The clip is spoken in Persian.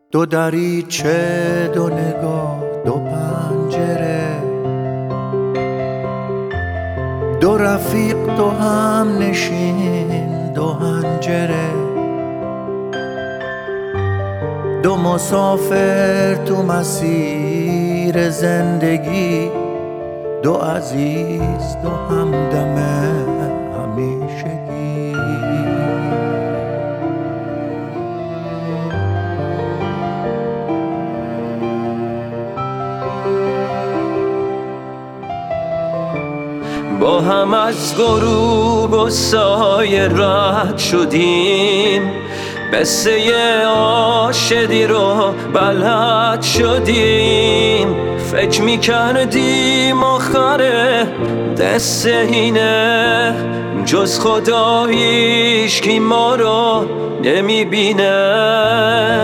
دو دریچه، دو نگاه، دو پنجره، دو رفیق، دو هم نشین، دو هنجره، دو مسافر تو مسیر زندگی، دو عزیز، دو همدم همیشگی. با هم از غروب و سایه رد شدیم، قصه عاشقی رو بلد شدیم. فکر میکردیم آخره دست اینه، جز خدا هیچکی ما رو نمیبینه.